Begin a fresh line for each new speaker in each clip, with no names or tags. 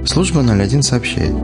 Служба 01 сообщает.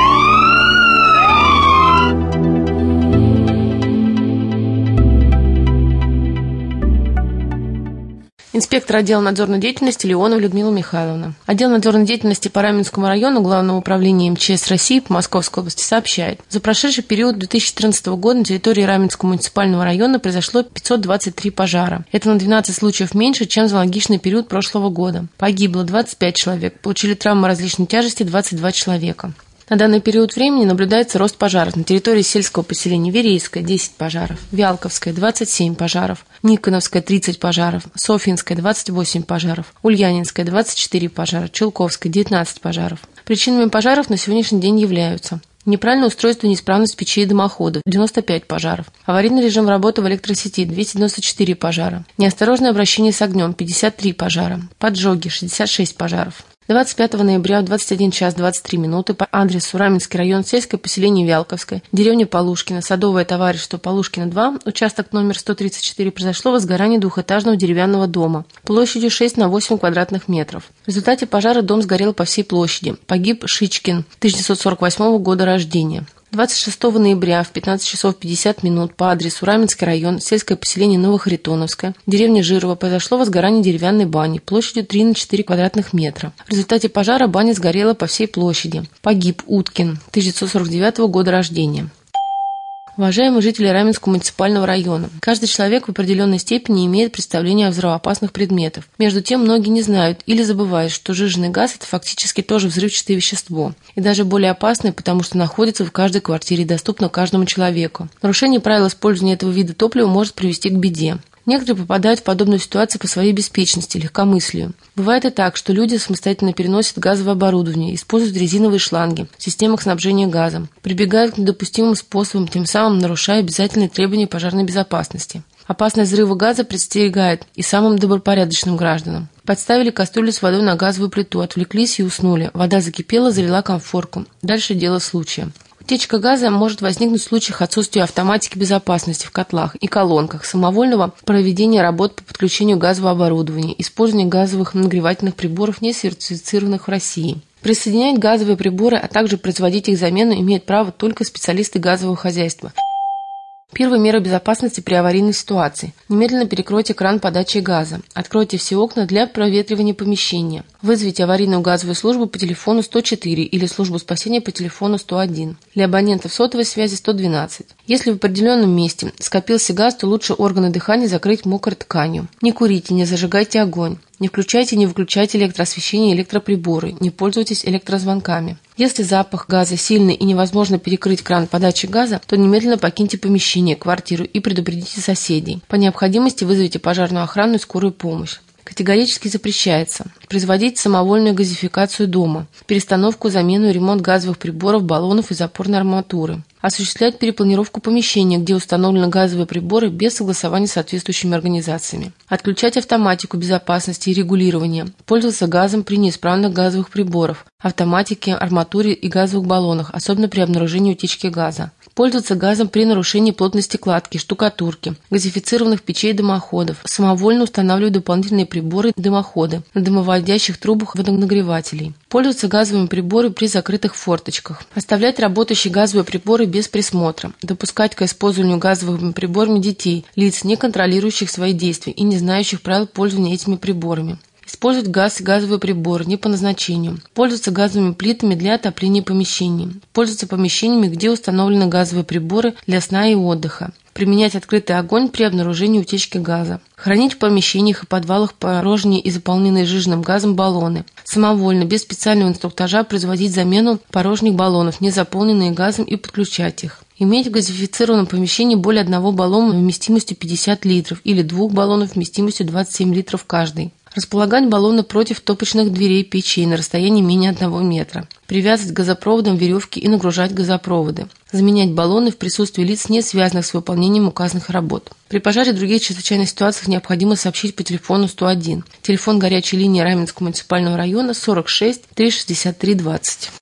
Инспектор отдела надзорной деятельности Леонова Людмила Михайловна. Отдел надзорной деятельности по Раменскому району Главного управления МЧС России по Московской области сообщает. За прошедший период 2014 года на территории Раменского муниципального района произошло 523 пожара. Это на 12 случаев меньше, чем за аналогичный период прошлого года. Погибло 25 человек, получили травмы различной тяжести 22 человека. На данный период времени наблюдается рост пожаров. На территории сельского поселения Верейское – 10 пожаров, Вялковское – 27 пожаров, Никоновское – 30 пожаров, Софьинское – 28 пожаров, Ульянинское – 24 пожара, Чулковское – 19 пожаров. Причинами пожаров на сегодняшний день являются: неправильное устройство и неисправность печей и дымоходов – 95 пожаров, аварийный режим работы в электросети – 294 пожара, неосторожное обращение с огнем – 53 пожара, поджоги – 66 пожаров. 25 ноября в 21 час 23 минуты по адресу Раменский район, сельское поселение Вялковское, деревня Полушкина, садовое товарищество Полушкина 2, участок номер 134, произошло возгорание двухэтажного деревянного дома площадью 6 на 8 квадратных метров. В результате пожара дом сгорел по всей площади. Погиб Шичкин, 1948 года рождения. 26 ноября в 15 часов 50 минут по адресу Раменский район, сельское поселение Новохаритоновское, деревня Жирова, произошло возгорание деревянной бани площадью 3 на 4 квадратных метра. В результате пожара баня сгорела по всей площади. Погиб Уткин, 1949 года рождения. Уважаемые жители Раменского муниципального района, каждый человек в определенной степени имеет представление о взрывоопасных предметах. Между тем, многие не знают или забывают, что сжиженный газ – это фактически тоже взрывчатое вещество. И даже более опасное, потому что находится в каждой квартире и доступно каждому человеку. Нарушение правил использования этого вида топлива может привести к беде. Некоторые попадают в подобную ситуацию по своей беспечности, легкомыслию. Бывает и так, что люди самостоятельно переносят газовое оборудование, используют резиновые шланги в системах снабжения газом, прибегают к недопустимым способам, тем самым нарушая обязательные требования пожарной безопасности. Опасность взрыва газа предостерегает и самым добропорядочным гражданам. Подставили кастрюлю с водой на газовую плиту, отвлеклись и уснули. Вода закипела, залила конфорку. Дальше дело случая. Утечка газа может возникнуть в случаях отсутствия автоматики безопасности в котлах и колонках, самовольного проведения работ по подключению газового оборудования, использования газовых нагревательных приборов, не сертифицированных в России. Присоединять газовые приборы, а также производить их замену имеют право только специалисты газового хозяйства. Первая мера безопасности при аварийной ситуации. Немедленно перекройте кран подачи газа. Откройте все окна для проветривания помещения. Вызовите аварийную газовую службу по телефону 104 или службу спасения по телефону 101. Для абонентов сотовой связи 112. Если в определенном месте скопился газ, то лучше органы дыхания закрыть мокрой тканью. Не курите, не зажигайте огонь. Не включайте и не выключайте электроосвещение и электроприборы. Не пользуйтесь электрозвонками. Если запах газа сильный и невозможно перекрыть кран подачи газа, то немедленно покиньте помещение, квартиру и предупредите соседей. По необходимости вызовите пожарную охрану и скорую помощь. Категорически запрещается производить самовольную газификацию дома, перестановку, замену и ремонт газовых приборов, баллонов и запорной арматуры, осуществлять перепланировку помещения, где установлены газовые приборы без согласования с соответствующими организациями, отключать автоматику безопасности и регулирования, пользоваться газом при неисправных газовых приборах, автоматике, арматуре и газовых баллонах, особенно при обнаружении утечки газа. Пользоваться газом при нарушении плотности кладки, штукатурки, газифицированных печей и дымоходов, самовольно устанавливать дополнительные приборы и дымоходы на дымовыводящих трубах водонагревателей. Пользоваться газовыми приборами при закрытых форточках. Оставлять работающие газовые приборы без присмотра. Допускать к использованию газовыми приборами детей, лиц, не контролирующих свои действия и не знающих правил пользования этими приборами. Использовать газ и газовые приборы не по назначению. Пользоваться газовыми плитами для отопления помещений. Пользоваться помещениями, где установлены газовые приборы для сна и отдыха. Применять открытый огонь при обнаружении утечки газа. Хранить в помещениях и подвалах порожние и заполненные сжиженным газом баллоны. Самовольно, без специального инструктажа производить замену порожних баллонов, не заполненные газом, и подключать их. Иметь в газифицированном помещении более одного баллона вместимостью 50 литров или двух баллонов вместимостью 27 литров каждый. Располагать баллоны против топочных дверей печей на расстоянии менее 1 метра. Привязывать газопроводом веревки и нагружать газопроводы. Заменять баллоны в присутствии лиц, не связанных с выполнением указанных работ. При пожаре и других чрезвычайных ситуациях необходимо сообщить по телефону 101. Телефон горячей линии Раменского муниципального района 46 363 20.